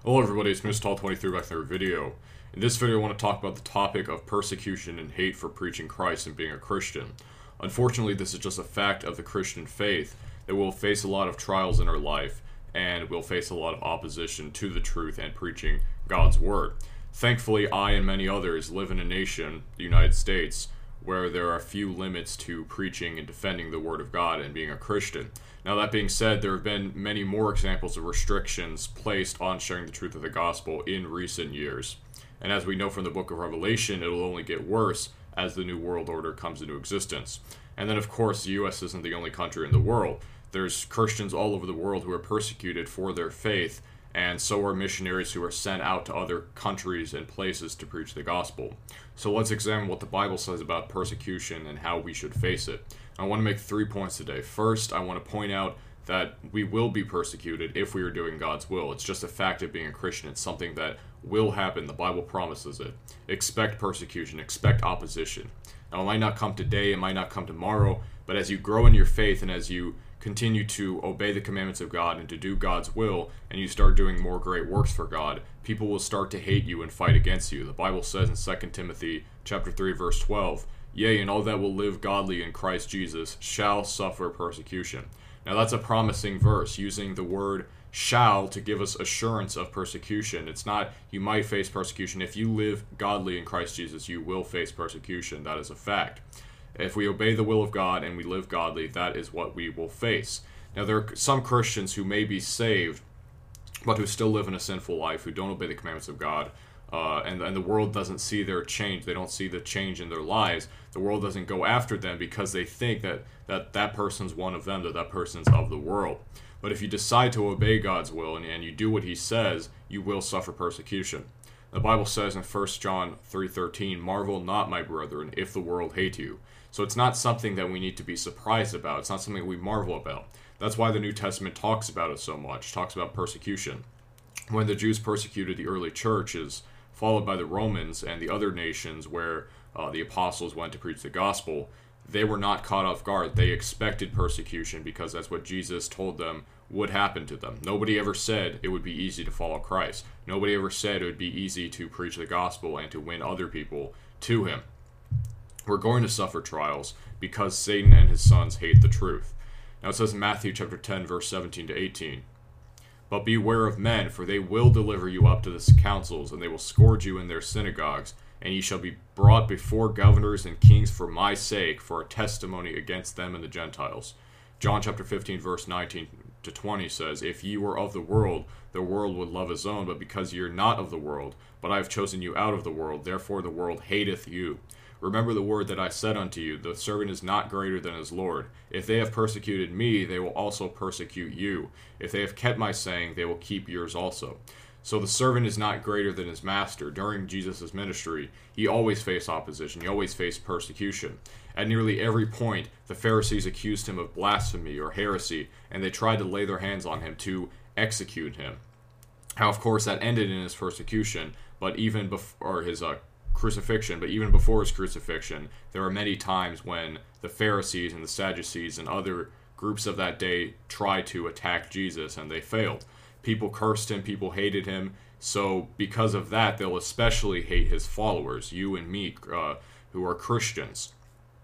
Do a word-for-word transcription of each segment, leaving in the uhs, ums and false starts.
Hello everybody, it's Mister Tall twenty-three back in their video. In this video I want to talk about the topic of persecution and hate for preaching Christ and being a Christian. Unfortunately, this is just a fact of the Christian faith that we'll face a lot of trials in our life and we'll face a lot of opposition to the truth and preaching God's word. Thankfully, I and many others live in a nation, the United States, where there are few limits to preaching and defending the word of God and being a Christian. Now, that being said, there have been many more examples of restrictions placed on sharing the truth of the gospel in recent years. And as we know from the book of Revelation, it'll only get worse as the New World Order comes into existence. And then, of course, the U S isn't the only country in the world. There's Christians all over the world who are persecuted for their faith, and so are missionaries who are sent out to other countries and places to preach the gospel. So let's examine what the Bible says about persecution and how we should face it. I want to make three points today. First, I want to point out that we will be persecuted if we are doing God's will. It's just a fact of being a Christian. It's something that will happen. The Bible promises it. Expect persecution. Expect opposition. Now, it might not come today. It might not come tomorrow. But as you grow in your faith and as you continue to obey the commandments of God and to do God's will, and you start doing more great works for God, people will start to hate you and fight against you. The Bible says in Second Timothy chapter three, verse twelve, "Yea, and all that will live godly in Christ Jesus shall suffer persecution." Now that's a promising verse, using the word shall to give us assurance of persecution. It's not you might face persecution. If you live godly in Christ Jesus, you will face persecution. That is a fact. If we obey the will of God and we live godly, that is what we will face. Now, there are some Christians who may be saved, but who still live in a sinful life, who don't obey the commandments of God, uh, and, and the world doesn't see their change. They don't see the change in their lives. The world doesn't go after them because they think that that, that person's one of them, that that person's of the world. But if you decide to obey God's will and, and you do what he says, you will suffer persecution. The Bible says in First John three thirteen, "Marvel not, my brethren, if the world hate you." So it's not something that we need to be surprised about. It's not something we marvel about. That's why the New Testament talks about it so much, talks about persecution. When the Jews persecuted the early churches, followed by the Romans and the other nations where uh, the apostles went to preach the gospel, they were not caught off guard. They expected persecution because that's what Jesus told them would happen to them. Nobody ever said it would be easy to follow Christ. Nobody ever said it would be easy to preach the gospel and to win other people to him. We're going to suffer trials because Satan and his sons hate the truth. Now it says in Matthew chapter ten, verse seventeen to eighteen, "But beware of men, for they will deliver you up to the councils, and they will scourge you in their synagogues, and ye shall be brought before governors and kings for my sake, for a testimony against them and the Gentiles." John chapter fifteen, verse nineteen to twenty says, "If ye were of the world, the world would love his own, but because ye are not of the world, but I have chosen you out of the world, therefore the world hateth you. Remember the word that I said unto you, the servant is not greater than his Lord. If they have persecuted me, they will also persecute you. If they have kept my saying, they will keep yours also." So the servant is not greater than his master. During Jesus' ministry, he always faced opposition. He always faced persecution. At nearly every point, the Pharisees accused him of blasphemy or heresy, and they tried to lay their hands on him to execute him. Now, of course, that ended in his persecution, but even before his uh, crucifixion, but even before his crucifixion, there were many times when the Pharisees and the Sadducees and other groups of that day tried to attack Jesus, and they failed. People cursed him, people hated him, so because of that, they'll especially hate his followers, you and me, uh, who are Christians.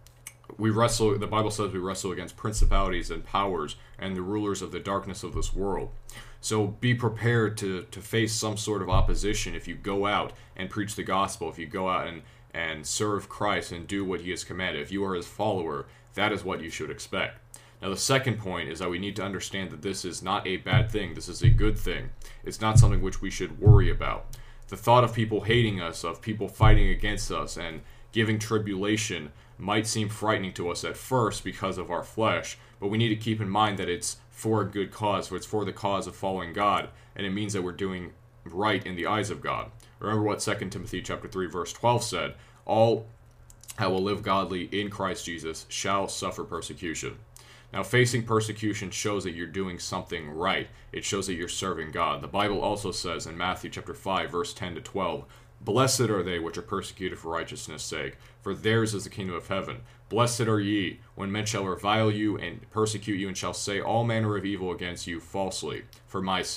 We wrestle, the Bible says we wrestle against principalities and powers and the rulers of the darkness of this world. So be prepared to, to face some sort of opposition if you go out and preach the gospel, if you go out and, and serve Christ and do what he has commanded. If you are his follower, that is what you should expect. Now, the second point is that we need to understand that this is not a bad thing. This is a good thing. It's not something which we should worry about. The thought of people hating us, of people fighting against us and giving tribulation might seem frightening to us at first because of our flesh, but we need to keep in mind that it's for a good cause, it's for the cause of following God, and it means that we're doing right in the eyes of God. Remember what Second Timothy chapter three, verse twelve said, "All that will live godly in Christ Jesus shall suffer persecution." Now, facing persecution shows that you're doing something right. It shows that you're serving God. The Bible also says in Matthew chapter five, verse ten to twelve, "Blessed are they which are persecuted for righteousness' sake, for theirs is the kingdom of heaven. Blessed are ye, when men shall revile you and persecute you, and shall say all manner of evil against you falsely, for my sake.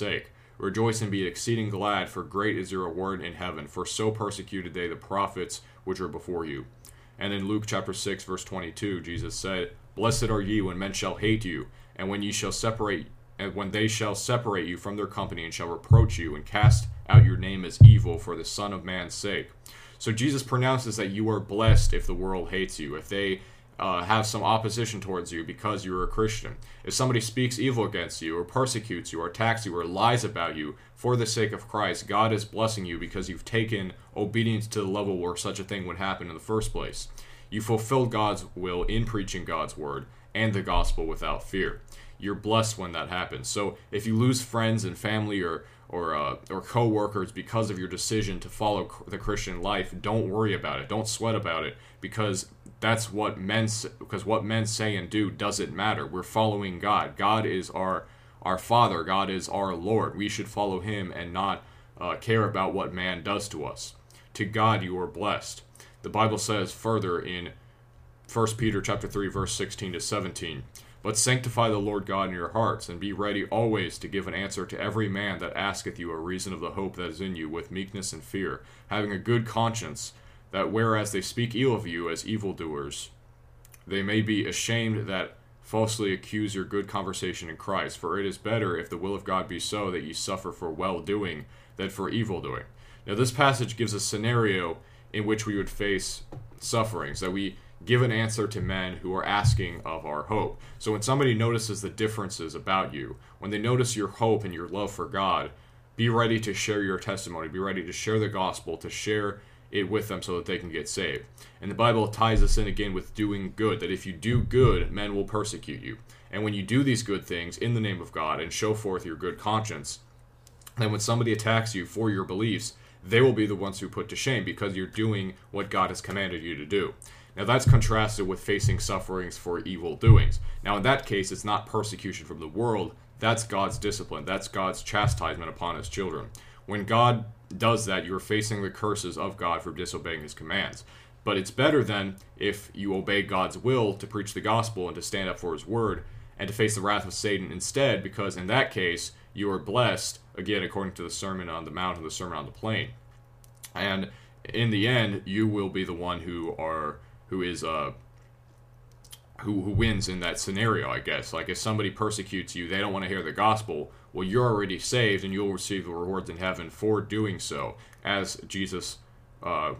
Rejoice and be exceeding glad, for great is your reward in heaven, for so persecuted they the prophets which were before you. And in Luke chapter six, verse twenty-two, Jesus said, Blessed are ye when men shall hate you, and when ye shall separate and when they shall separate you from their company, and shall reproach you, and cast out your name as evil for the Son of Man's sake. So Jesus pronounces that you are blessed if the world hates you, if they uh, have some opposition towards you because you are a Christian. If somebody speaks evil against you, or persecutes you, or attacks you, or lies about you for the sake of Christ, God is blessing you because you've taken obedience to the level where such a thing would happen in the first place. You fulfilled God's will in preaching God's word and the gospel without fear. You're blessed when that happens. So if you lose friends and family or or uh, or co-workers because of your decision to follow the Christian life, don't worry about it. Don't sweat about it, because that's what men because what men say and do doesn't matter. We're following God. God is our our Father. God is our Lord. We should follow Him and not uh, care about what man does to us. To God you are blessed. The Bible says further in First Peter chapter three, verse sixteen to seventeen. But sanctify the Lord God in your hearts, and be ready always to give an answer to every man that asketh you a reason of the hope that is in you, with meekness and fear, having a good conscience, that whereas they speak ill of you as evildoers, they may be ashamed that falsely accuse your good conversation in Christ. For it is better, if the will of God be so, that ye suffer for well-doing than for evil-doing. Now this passage gives a scenario in which we would face sufferings, that we give an answer to men who are asking of our hope. So when somebody notices the differences about you, when they notice your hope and your love for God, be ready to share your testimony, be ready to share the gospel, to share it with them so that they can get saved. And the Bible ties us in again with doing good, that if you do good, men will persecute you. And when you do these good things in the name of God and show forth your good conscience, then when somebody attacks you for your beliefs, they will be the ones who put to shame, because you're doing what God has commanded you to do. Now that's contrasted with facing sufferings for evil doings. Now in that case, it's not persecution from the world, that's God's discipline, that's God's chastisement upon His children. When God does that, you're facing the curses of God for disobeying His commands. But it's better then if you obey God's will to preach the gospel and to stand up for His word, and to face the wrath of Satan instead, because in that case, you are blessed, again according to the Sermon on the Mount and the Sermon on the Plain. And in the end, you will be the one who are who is uh who, who wins in that scenario, I guess. Like if somebody persecutes you, they don't want to hear the gospel, well, you're already saved and you'll receive the rewards in heaven for doing so, as Jesus uh,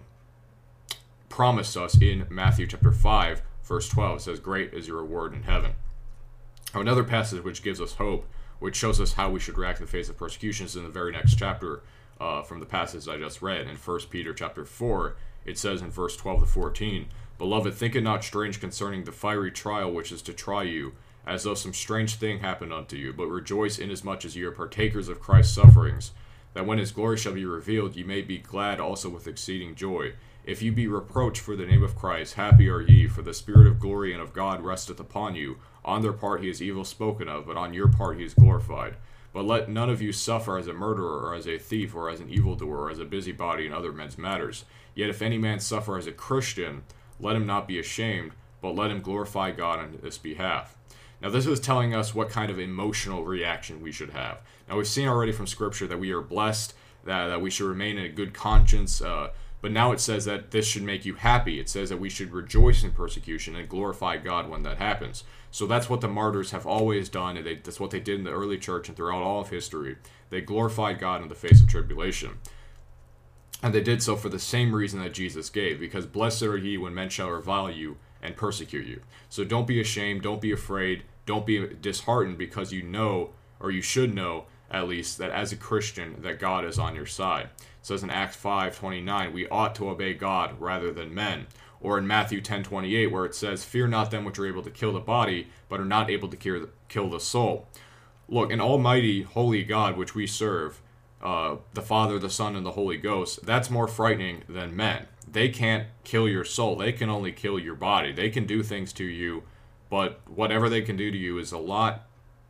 promised us in Matthew chapter five, verse twelve. It says, great is your reward in heaven. Now, another passage which gives us hope, which shows us how we should react in the face of persecution, is in the very next chapter uh, from the passage I just read. In First Peter chapter four, it says in verse twelve to fourteen, Beloved, think it not strange concerning the fiery trial which is to try you, as though some strange thing happened unto you, but rejoice inasmuch as ye are partakers of Christ's sufferings, that when His glory shall be revealed, ye may be glad also with exceeding joy. If ye be reproached for the name of Christ, happy are ye, for the Spirit of glory and of God resteth upon you. On their part He is evil spoken of, but on your part He is glorified. But let none of you suffer as a murderer, or as a thief, or as an evildoer, or as a busybody in other men's matters. Yet if any man suffer as a Christian, let him not be ashamed, but let him glorify God on this behalf. Now this is telling us what kind of emotional reaction we should have. Now we've seen already from Scripture that we are blessed, that, that we should remain in a good conscience, uh, but now it says that this should make you happy. It says that we should rejoice in persecution and glorify God when that happens. So that's what the martyrs have always done, and they, that's what they did in the early church and throughout all of history. They glorified God in the face of tribulation. And they did so for the same reason that Jesus gave, because blessed are ye when men shall revile you and persecute you. So don't be ashamed, don't be afraid, don't be disheartened, because you know, or you should know at least, that as a Christian, that God is on your side. It says in Acts five twenty-nine, we ought to obey God rather than men. Or in Matthew ten twenty-eight, where it says, fear not them which are able to kill the body, but are not able to kill the soul. Look, an almighty, holy God which we serve, Uh, the Father, the Son, and the Holy Ghost, that's more frightening than men. They can't kill your soul. They can only kill your body. They can do things to you, but whatever they can do to you is a lot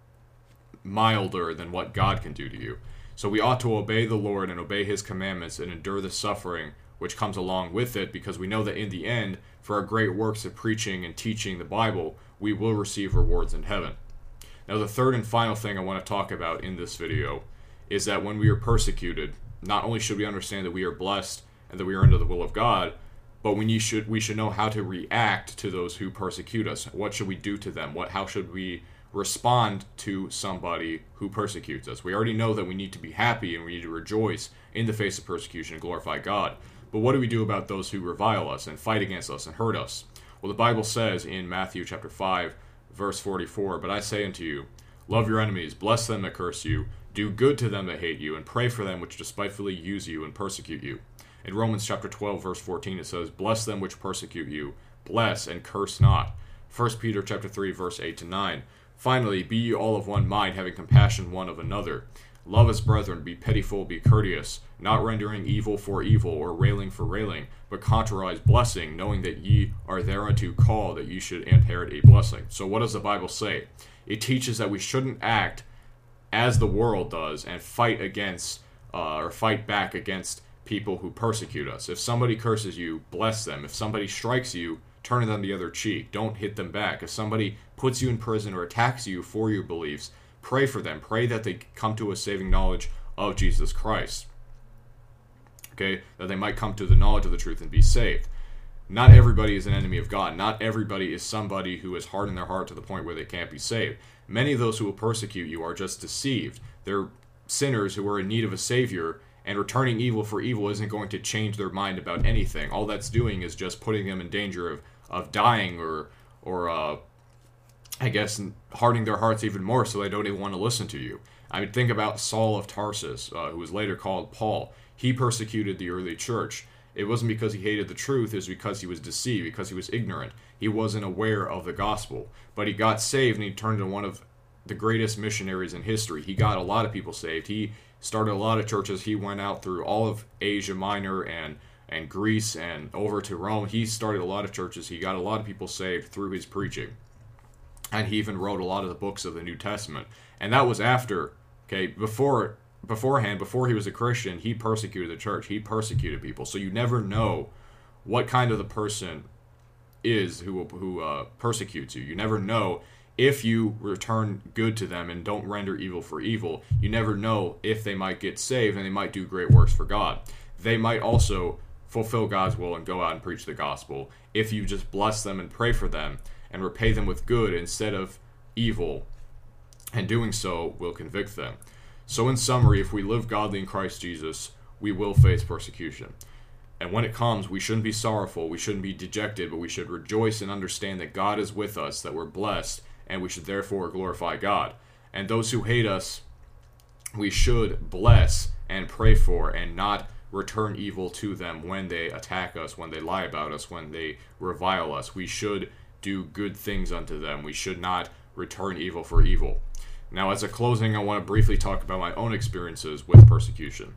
milder than what God can do to you. So we ought to obey the Lord and obey His commandments and endure the suffering which comes along with it, because we know that in the end, for our great works of preaching and teaching the Bible, we will receive rewards in heaven. Now the third and final thing I want to talk about in this video is that when we are persecuted, not only should we understand that we are blessed and that we are under the will of God, but we should we should know how to react to those who persecute us. What should we do to them? What how should we respond to somebody who persecutes us? We already know that we need to be happy and we need to rejoice in the face of persecution and glorify God. But what do we do about those who revile us and fight against us and hurt us? Well, the Bible says in Matthew chapter five, verse forty-four, "But I say unto you, love your enemies, bless them that curse you, do good to them that hate you, and pray for them which despitefully use you and persecute you." In Romans chapter twelve, verse fourteen, it says, "Bless them which persecute you, bless and curse not." First Peter chapter three, verse eight to nine, "Finally, be ye all of one mind, having compassion one of another. Love as brethren, be pitiful, be courteous, not rendering evil for evil, or railing for railing, but contrarize blessing, knowing that ye are thereunto called, that ye should inherit a blessing." So what does the Bible say? It teaches that we shouldn't act as the world does and fight against, uh, or fight back against people who persecute us. If somebody curses you, bless them. If somebody strikes you, turn them the other cheek. Don't hit them back. If somebody puts you in prison or attacks you for your beliefs, pray for them. Pray that they come to a saving knowledge of Jesus Christ. Okay? That they might come to the knowledge of the truth and be saved. Not everybody is an enemy of God. Not everybody is somebody who has hardened their heart to the point where they can't be saved. Many of those who will persecute you are just deceived. They're sinners who are in need of a Savior, and returning evil for evil isn't going to change their mind about anything. All that's doing is just putting them in danger of, of dying or, or uh, I guess, hardening their hearts even more so they don't even want to listen to you. I mean, think about Saul of Tarsus, uh, who was later called Paul. He persecuted the early church. It wasn't because he hated the truth, it was because he was deceived, because he was ignorant. He wasn't aware of the gospel. But he got saved and he turned into one of the greatest missionaries in history. He got a lot of people saved. He started a lot of churches. He went out through all of Asia Minor and, and Greece and over to Rome. He started a lot of churches. He got a lot of people saved through his preaching. And he even wrote a lot of the books of the New Testament. And that was after, okay, before beforehand, before he was a Christian, he persecuted the church. He persecuted people. So you never know what kind of the person is who who uh, persecutes you. You never know if you return good to them and don't render evil for evil. You never know if they might get saved and they might do great works for God. They might also fulfill God's will and go out and preach the gospel if you just bless them and pray for them and repay them with good instead of evil, and doing so will convict them. So in summary, if we live godly in Christ Jesus, we will face persecution. And when it comes, we shouldn't be sorrowful, we shouldn't be dejected, but we should rejoice and understand that God is with us, that we're blessed, and we should therefore glorify God. And those who hate us, we should bless and pray for and not return evil to them when they attack us, when they lie about us, when they revile us. We should do good things unto them. We should not return evil for evil. Now, as a closing, I want to briefly talk about my own experiences with persecution.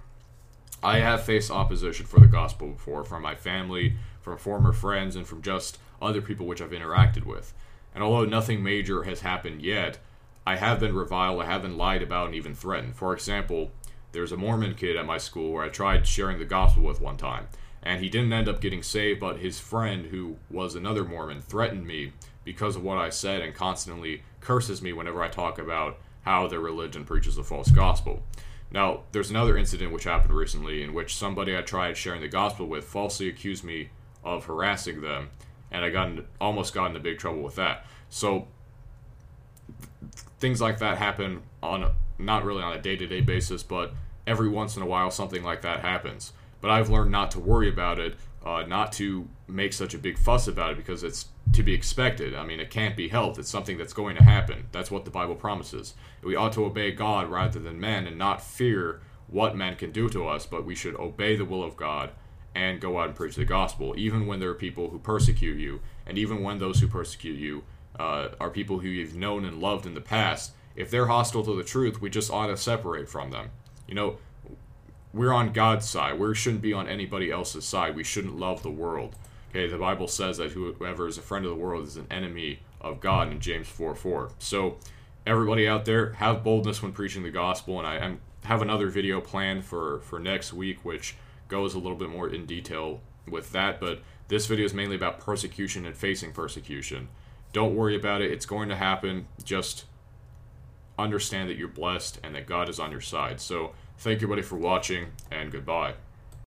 I have faced opposition for the gospel before, from my family, from former friends, and from just other people which I've interacted with. And although nothing major has happened yet, I have been reviled, I have been lied about, and even threatened. For example, there's a Mormon kid at my school where I tried sharing the gospel with one time, and he didn't end up getting saved, but his friend, who was another Mormon, threatened me because of what I said and constantly curses me whenever I talk about how their religion preaches a false gospel. Now, there's another incident which happened recently in which somebody I tried sharing the gospel with falsely accused me of harassing them, and I got in, almost got into big trouble with that. So th- things like that happen on a, not really on a day-to-day basis, but every once in a while something like that happens. But I've learned not to worry about it, uh, not to make such a big fuss about it, because it's to be expected. I mean, it can't be helped. It's something that's going to happen. That's what the Bible promises. We ought to obey God rather than men and not fear what men can do to us, but we should obey the will of God and go out and preach the gospel, even when there are people who persecute you, and even when those who persecute you uh, are people who you've known and loved in the past. If they're hostile to the truth, we just ought to separate from them. You know, we're on God's side. We shouldn't be on anybody else's side. We shouldn't love the world. Okay, the Bible says that whoever is a friend of the world is an enemy of God in James four four. So everybody out there, have boldness when preaching the gospel, and I, I have another video planned for, for next week which goes a little bit more in detail with that, but this video is mainly about persecution and facing persecution. Don't worry about it. It's going to happen. Just understand that you're blessed and that God is on your side. So Thank you, buddy, for watching, and goodbye.